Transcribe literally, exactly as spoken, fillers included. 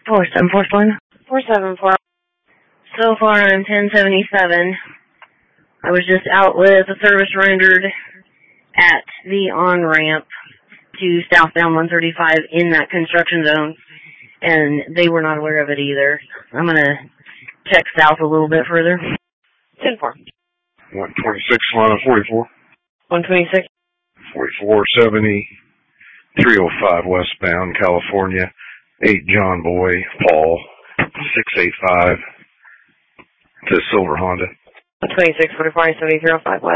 four seven four one. four seven four. So far, I'm ten seventy-seven. I was just out with a service rendered at the on-ramp to southbound one thirty-five in that construction zone, and they were not aware of it either. I'm going to check south a little bit further. ten four. one twenty-six, line forty-four. one twenty-six. forty-four seventy, three oh five westbound, California. eight John Boy, Paul, six eight five, to Silver Honda. one twenty-six, forty-four, seventy, three oh five west.